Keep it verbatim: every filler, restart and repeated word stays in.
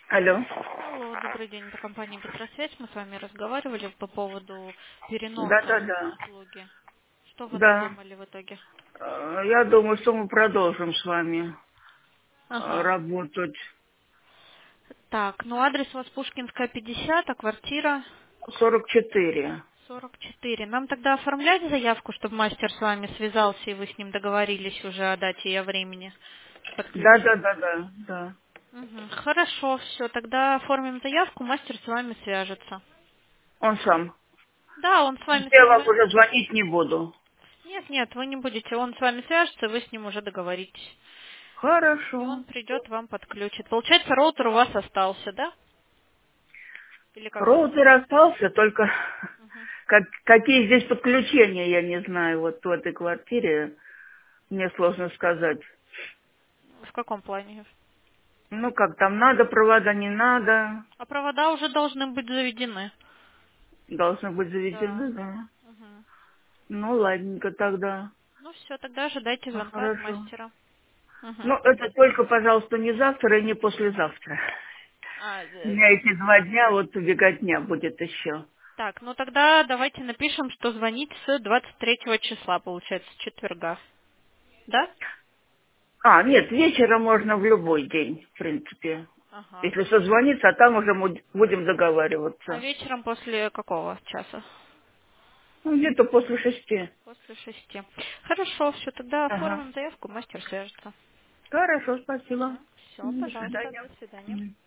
Алло. Алло, добрый день, это компания Петросвязь. Мы с вами разговаривали по поводу переноса Да-да-да. услуги. Что вы Да. надумали в итоге? Э, Я думаю, что мы продолжим с вами э, Ага. работать. Так, ну адрес у вас Пушкинская, пятьдесят, а квартира сорок четыре. сорок четыре. Нам тогда оформлять заявку, чтобы мастер с вами связался, и вы с ним договорились уже о дате и о времени подключения. Да-да-да-да. Да. Мгм. Хорошо, все, тогда оформим заявку, мастер с вами свяжется. Он сам. Да, он с вами Я вам уже связается. звонить не буду. Нет, нет, вы не будете. Он с вами свяжется, вы с ним уже договоритесь. И Хорошо. он придет, вам подключит. Получается, роутер у вас остался, да? Или как он? Роутер остался, только Мгм. как, какие здесь подключения, я не знаю. Вот в этой квартире мне сложно сказать. В каком плане? Ну, как там надо провода, не надо. А провода уже должны быть заведены. Должны быть Да. заведены, да. Мгм. Ну, ладненько тогда. Ну все, тогда ожидайте Ну, звонка от хорошо. мастера. Ну, Мгм. это только, пожалуйста, не завтра и не послезавтра. А, У э, меня эти два дня, вот убегать дня будет еще. так, ну тогда давайте напишем, что звонить с двадцать третьего числа, получается, с четверга. Да? А, нет, вечером можно в любой день, в принципе. Ага. Если созвониться, а там уже му- будем А договариваться. вечером после какого часа? Ну, где-то после шести. После шести. Хорошо, все, тогда Ага. оформим заявку, мастер свяжется. Хорошо, спасибо. Все, М, До пожалуйста, свидания. до свидания. М.